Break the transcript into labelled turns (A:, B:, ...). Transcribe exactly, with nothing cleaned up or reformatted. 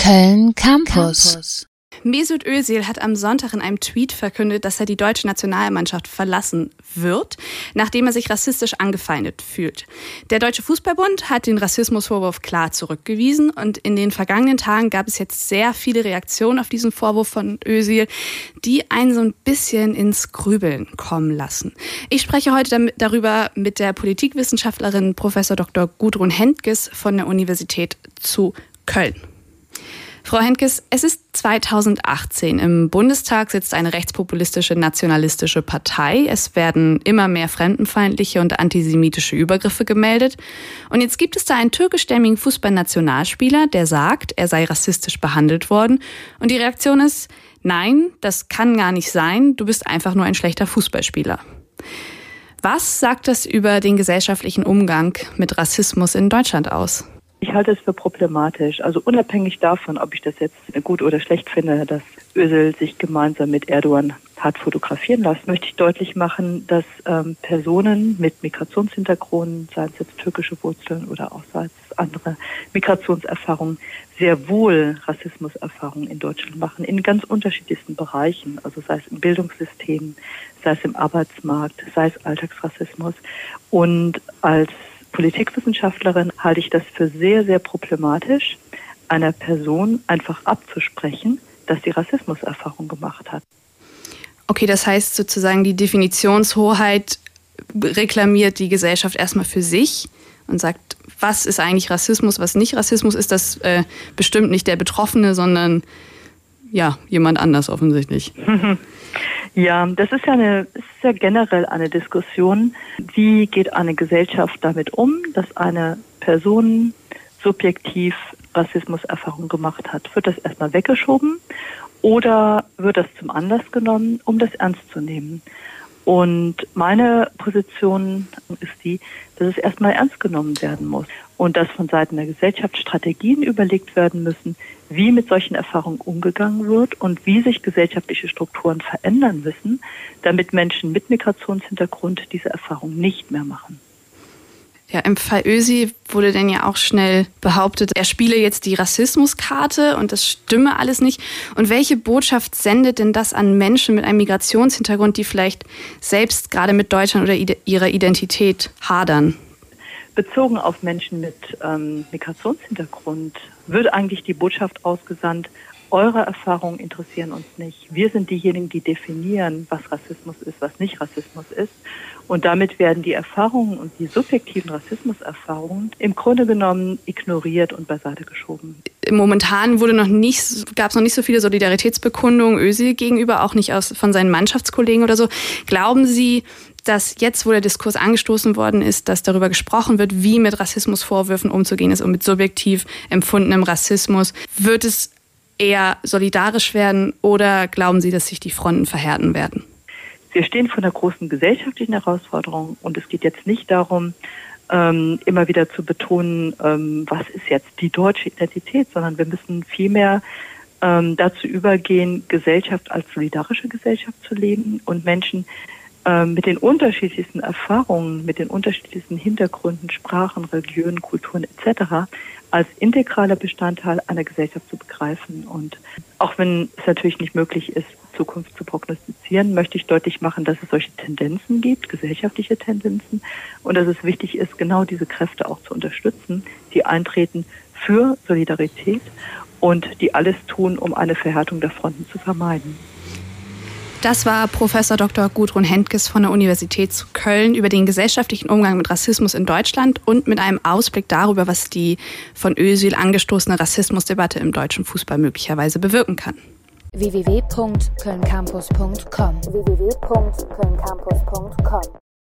A: Köln Campus.
B: Mesut Özil hat am Sonntag in einem Tweet verkündet, dass er die deutsche Nationalmannschaft verlassen wird, nachdem er sich rassistisch angefeindet fühlt. Der Deutsche Fußballbund hat den Rassismusvorwurf klar zurückgewiesen und in den vergangenen Tagen gab es jetzt sehr viele Reaktionen auf diesen Vorwurf von Özil, die einen so ein bisschen ins Grübeln kommen lassen. Ich spreche heute damit, darüber mit der Politikwissenschaftlerin Professor Doktor Gudrun Hendges von der Universität zu Köln. Frau Hendges, es ist zweitausendachtzehn. Im Bundestag sitzt eine rechtspopulistische nationalistische Partei. Es werden immer mehr fremdenfeindliche und antisemitische Übergriffe gemeldet. Und jetzt gibt es da einen türkischstämmigen Fußballnationalspieler, der sagt, er sei rassistisch behandelt worden. Und die Reaktion ist, nein, das kann gar nicht sein. Du bist einfach nur ein schlechter Fußballspieler. Was sagt das über den gesellschaftlichen Umgang mit Rassismus in Deutschland aus?
C: Ich halte es für problematisch. Also unabhängig davon, ob ich das jetzt gut oder schlecht finde, dass Özil sich gemeinsam mit Erdogan hat fotografieren lassen, möchte ich deutlich machen, dass ähm, Personen mit Migrationshintergrund, seien es jetzt türkische Wurzeln oder auch seien es andere Migrationserfahrungen, sehr wohl Rassismuserfahrungen in Deutschland machen, in ganz unterschiedlichsten Bereichen. Also sei es im Bildungssystem, sei es im Arbeitsmarkt, sei es Alltagsrassismus. Und als Politikwissenschaftlerin halte ich das für sehr, sehr problematisch, einer Person einfach abzusprechen, dass sie Rassismuserfahrung gemacht hat.
B: Okay, das heißt sozusagen, die Definitionshoheit reklamiert die Gesellschaft erstmal für sich und sagt, was ist eigentlich Rassismus, was nicht Rassismus ist, das äh, bestimmt nicht der Betroffene, sondern ja, jemand anders offensichtlich.
C: Ja, das ist ja eine, ist ja generell eine Diskussion. Wie geht eine Gesellschaft damit um, dass eine Person subjektiv Rassismuserfahrung gemacht hat? Wird das erstmal weggeschoben oder wird das zum Anlass genommen, um das ernst zu nehmen? Und meine Position ist die, dass es erstmal ernst genommen werden muss und dass von Seiten der Gesellschaft Strategien überlegt werden müssen, wie mit solchen Erfahrungen umgegangen wird und wie sich gesellschaftliche Strukturen verändern müssen, damit Menschen mit Migrationshintergrund diese Erfahrung nicht mehr machen.
B: Ja, im Fall Özil wurde denn ja auch schnell behauptet, er spiele jetzt die Rassismuskarte und das stimme alles nicht. Und welche Botschaft sendet denn das an Menschen mit einem Migrationshintergrund, die vielleicht selbst gerade mit Deutschland oder ide- ihrer Identität hadern?
C: Bezogen auf Menschen mit ähm, Migrationshintergrund wird eigentlich die Botschaft ausgesandt, eure Erfahrungen interessieren uns nicht. Wir sind diejenigen, die definieren, was Rassismus ist, was nicht Rassismus ist. Und damit werden die Erfahrungen und die subjektiven Rassismuserfahrungen im Grunde genommen ignoriert und beiseite geschoben.
B: Momentan wurde noch nicht, gab es noch nicht so viele Solidaritätsbekundungen Özil gegenüber, auch nicht aus, von seinen Mannschaftskollegen oder so. Glauben Sie, dass jetzt, wo der Diskurs angestoßen worden ist, dass darüber gesprochen wird, wie mit Rassismusvorwürfen umzugehen ist und mit subjektiv empfundenem Rassismus, wird es eher solidarisch werden oder glauben Sie, dass sich die Fronten verhärten werden?
C: Wir stehen vor einer großen gesellschaftlichen Herausforderung und es geht jetzt nicht darum, ähm, immer wieder zu betonen, ähm, was ist jetzt die deutsche Identität, sondern wir müssen vielmehr ähm, dazu übergehen, Gesellschaft als solidarische Gesellschaft zu leben und Menschen ähm, mit den unterschiedlichsten Erfahrungen, mit den unterschiedlichsten Hintergründen, Sprachen, Religionen, Kulturen et cetera als integraler Bestandteil einer Gesellschaft zu begreifen. Und auch wenn es natürlich nicht möglich ist, Zukunft zu prognostizieren, möchte ich deutlich machen, dass es solche Tendenzen gibt, gesellschaftliche Tendenzen, und dass es wichtig ist, genau diese Kräfte auch zu unterstützen, die eintreten für Solidarität und die alles tun, um eine Verhärtung der Fronten zu vermeiden.
B: Das war Professor Doktor Gudrun Hendges von der Universität zu Köln über den gesellschaftlichen Umgang mit Rassismus in Deutschland und mit einem Ausblick darüber, was die von Özil angestoßene Rassismusdebatte im deutschen Fußball möglicherweise bewirken kann.
A: w w w punkt köln campus punkt com w w w punkt köln campus punkt com